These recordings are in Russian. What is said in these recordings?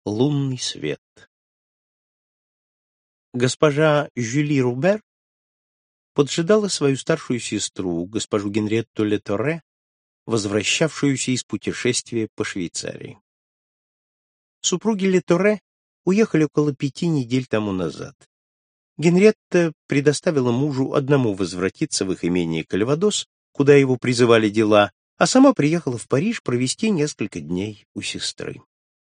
Лунный свет. Госпожа Жюли Рубер поджидала свою старшую сестру, госпожу Генриетту Ле-Торре, возвращавшуюся из путешествия по Швейцарии. Супруги Ле-Торре уехали около 5 недель тому назад. Генриетта предоставила мужу одному возвратиться в их имение Кальвадос, куда его призывали дела, а сама приехала в Париж провести несколько дней у сестры.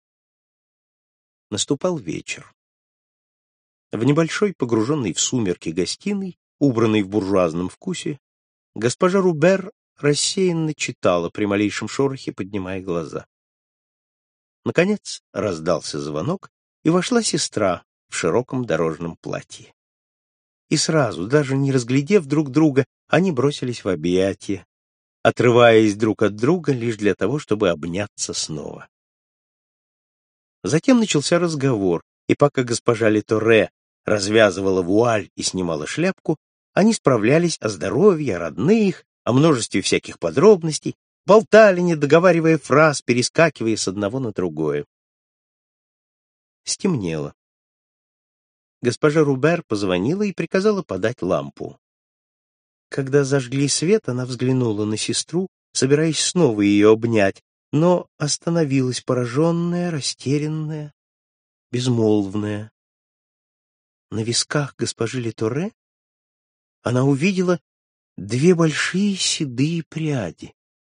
Наступал вечер. В небольшой, погруженной в сумерки гостиной, убранной в буржуазном вкусе, госпожа Рубер рассеянно читала при малейшем шорохе, поднимая глаза. Наконец раздался звонок, и вошла сестра в широком дорожном платье. И сразу, даже не разглядев друг друга, они бросились в объятия, отрываясь друг от друга лишь для того, чтобы обняться снова. Затем начался разговор, и пока госпожа Ле-Торре развязывала вуаль и снимала шляпку, они справлялись о здоровье, о родных, о множестве всяких подробностей, болтали, не договаривая фраз, перескакивая с одного на другое. Стемнело. Госпожа Рубер позвонила и приказала подать лампу. Когда зажгли свет, она взглянула на сестру, собираясь снова ее обнять, но остановилась пораженная, растерянная, безмолвная. На висках госпожи Ле-Торре она увидела 2 большие седые пряди.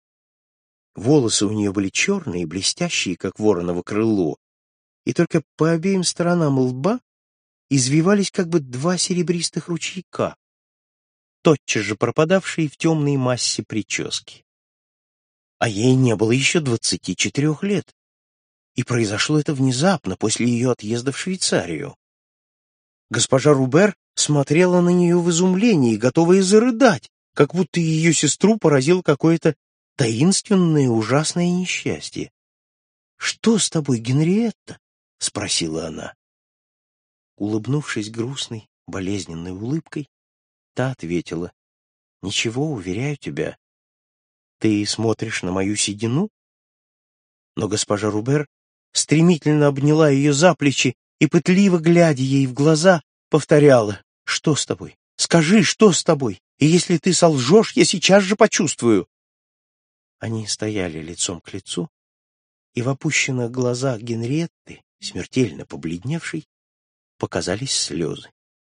Волосы у нее были черные, блестящие, как вороново крыло, и только по обеим сторонам лба извивались как бы 2 серебристых ручейка, тотчас же пропадавшие в темной массе прически. А ей не было еще 24 лет, и произошло это внезапно, после ее отъезда в Швейцарию. Госпожа Рубер смотрела на нее в изумлении, готовая зарыдать, как будто ее сестру поразило какое-то таинственное, ужасное несчастье. «Что с тобой, Генриетта?» — спросила она. Улыбнувшись грустной, болезненной улыбкой, та ответила: «Ничего, уверяю тебя. Ты смотришь на мою седину?» Но госпожа Рубер стремительно обняла ее за плечи и, пытливо глядя ей в глаза, повторяла: «Что с тобой? Скажи, что с тобой? И если ты солжешь, я сейчас же почувствую». Они стояли лицом к лицу, и в опущенных глазах Генриетты, смертельно побледневшей, показались слезы.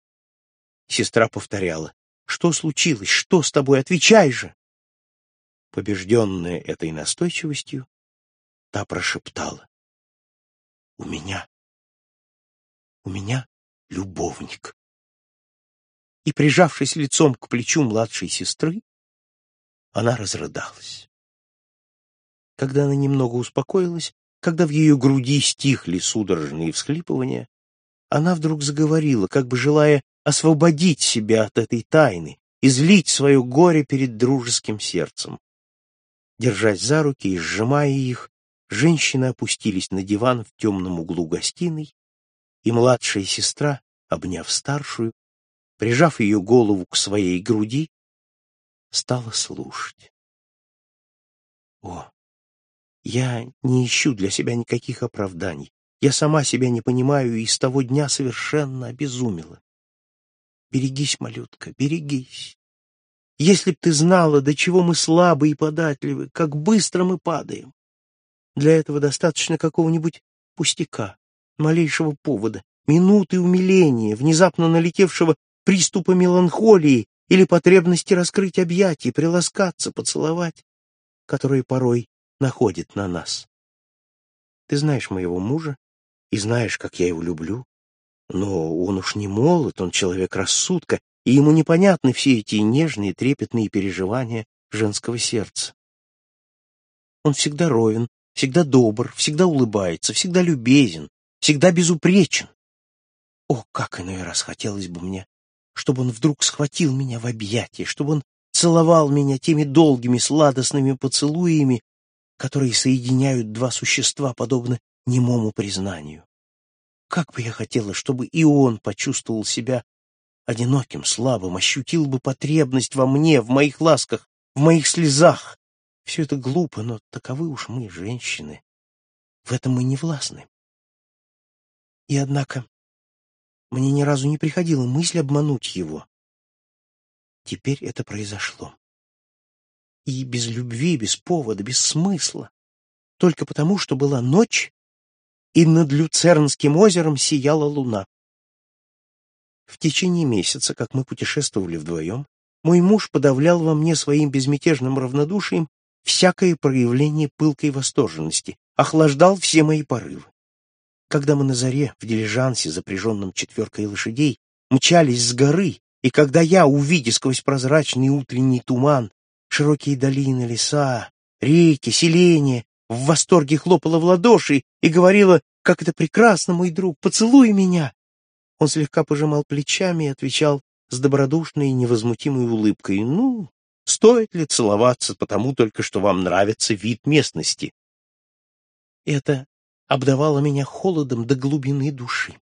Сестра повторяла: «Что случилось? Что с тобой? Отвечай же!» Побежденная этой настойчивостью, та прошептала: у меня любовник». И, прижавшись лицом к плечу младшей сестры, она разрыдалась. Когда она немного успокоилась, когда в ее груди стихли судорожные всхлипывания, она вдруг заговорила, как бы желая освободить себя от этой тайны, излить свое горе перед дружеским сердцем. Держась за руки и сжимая их, женщины опустились на диван в темном углу гостиной, и младшая сестра, обняв старшую, прижав ее голову к своей груди, стала слушать. О, я не ищу для себя никаких оправданий. Я сама себя не понимаю и с того дня совершенно обезумела. Берегись, малютка, берегись. Если б ты знала, до чего мы слабы и податливы, как быстро мы падаем. Для этого достаточно какого-нибудь пустяка, малейшего повода, минуты умиления, внезапно налетевшего приступа меланхолии или потребности раскрыть объятия, приласкаться, поцеловать, которые порой находят на нас. Ты знаешь моего мужа и знаешь, как я его люблю, но он уж не молод, он человек рассудка, и ему непонятны все эти нежные, трепетные переживания женского сердца. Он всегда ровен, всегда добр, всегда улыбается, всегда любезен, всегда безупречен. О, как иной раз хотелось бы мне, чтобы он вдруг схватил меня в объятия, чтобы он целовал меня теми долгими сладостными поцелуями, которые соединяют 2 существа, подобно немому признанию. Как бы я хотела, чтобы и он почувствовал себя одиноким, слабым, ощутил бы потребность во мне, в моих ласках, в моих слезах. Все это глупо, но таковы уж мы, женщины. В этом мы не властны. И однако мне ни разу не приходила мысль обмануть его. Теперь это произошло. И без любви, без повода, без смысла. Только потому, что была ночь, и над Люцернским озером сияла луна. В течение месяца, как мы путешествовали вдвоем, мой муж подавлял во мне своим безмятежным равнодушием всякое проявление пылкой восторженности, охлаждал все мои порывы. Когда мы на заре в дилижансе, запряженном 4 лошадей, мчались с горы, и когда я, увидя сквозь прозрачный утренний туман широкие долины, леса, реки, селения, в восторге хлопала в ладоши и говорила: «Как это прекрасно, мой друг, поцелуй меня!» Он слегка пожимал плечами и отвечал с добродушной и невозмутимой улыбкой: «Ну, стоит ли целоваться, потому только что вам нравится вид местности?» Это обдавало меня холодом до глубины души.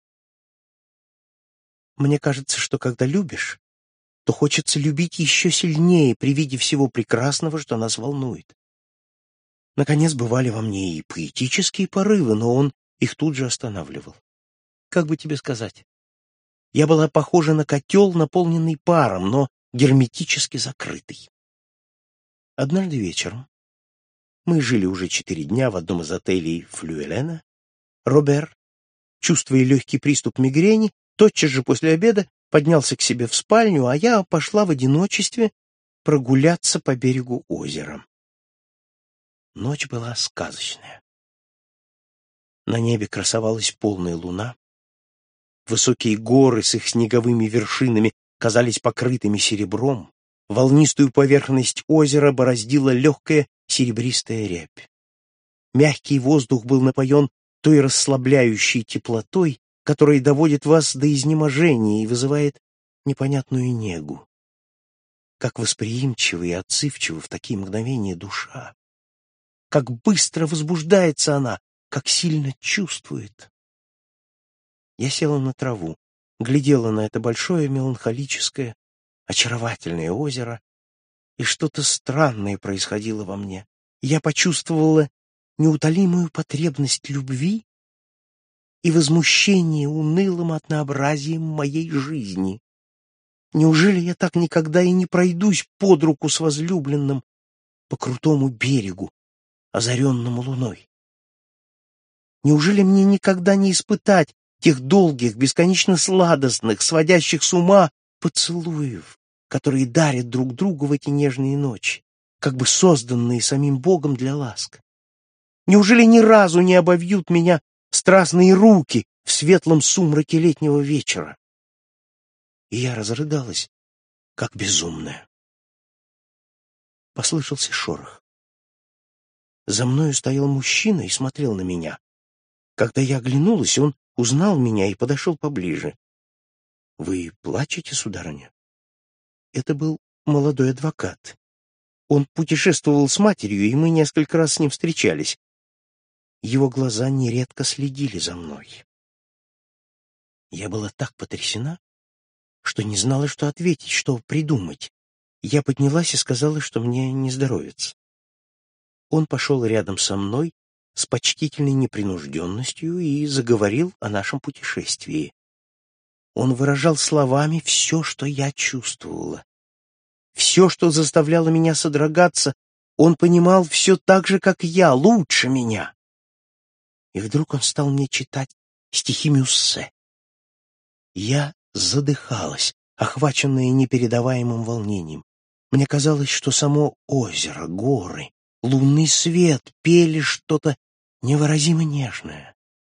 Мне кажется, что когда любишь, то хочется любить еще сильнее при виде всего прекрасного, что нас волнует. Наконец, бывали во мне и поэтические порывы, но он их тут же останавливал. Как бы тебе сказать? Я была похожа на котел, наполненный паром, но герметически закрытый. Однажды вечером, мы жили уже 4 дня в одном из отелей Флюэлена, Робер, чувствуя легкий приступ мигрени, тотчас же после обеда поднялся к себе в спальню, а я пошла в одиночестве прогуляться по берегу озера. Ночь была сказочная. На небе красовалась полная луна. Высокие горы с их снеговыми вершинами казались покрытыми серебром. Волнистую поверхность озера бороздила легкая серебристая рябь. Мягкий воздух был напоен той расслабляющей теплотой, которая доводит вас до изнеможения и вызывает непонятную негу. Как восприимчива и отзывчива в такие мгновения душа! Как быстро возбуждается она, как сильно чувствует! Я села на траву, глядела на это большое меланхолическое, очаровательное озеро, и что-то странное происходило во мне. Я почувствовала неутолимую потребность любви и возмущение унылым однообразием моей жизни. Неужели я так никогда и не пройдусь под руку с возлюбленным по крутому берегу, озаренному луной? Неужели мне никогда не испытать тех долгих, бесконечно сладостных, сводящих с ума поцелуев, которые дарят друг другу в эти нежные ночи, как бы созданные самим Богом для ласк? Неужели ни разу не обовьют меня страстные руки в светлом сумраке летнего вечера? И я разрыдалась, как безумная. Послышался шорох. За мною стоял мужчина и смотрел на меня. Когда я оглянулась, он узнал меня и подошел поближе. — Вы плачете, сударыня? Это был молодой адвокат. Он путешествовал с матерью, и мы несколько раз с ним встречались. Его глаза нередко следили за мной. Я была так потрясена, что не знала, что ответить, что придумать. Я поднялась и сказала, что мне не здоровится. Он пошел рядом со мной с почтительной непринужденностью и заговорил о нашем путешествии. Он выражал словами все, что я чувствовала. Все, что заставляло меня содрогаться, он понимал все так же, как я, лучше меня. И вдруг он стал мне читать стихи Мюссе. Я задыхалась, охваченная непередаваемым волнением. Мне казалось, что само озеро, горы, лунный свет пели что-то невыразимо нежное.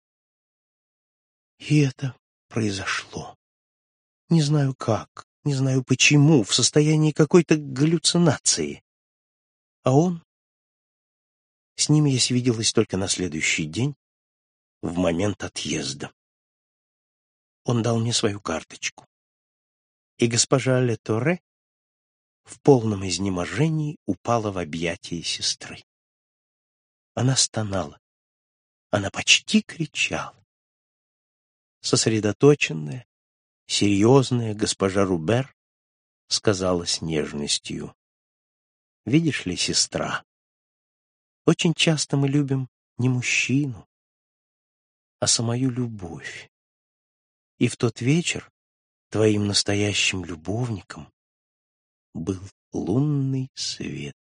И это произошло. Не знаю как, не знаю почему, в состоянии какой-то галлюцинации. А он... С ним я свиделась только на следующий день, в момент отъезда. Он дал мне свою карточку. И госпожа Ле Торре в полном изнеможении упала в объятия сестры. Она стонала. Она почти кричала. Сосредоточенная, серьезная госпожа Рубер сказала с нежностью: «Видишь ли, сестра, очень часто мы любим не мужчину, а самую любовь. И в тот вечер твоим настоящим любовником был лунный свет.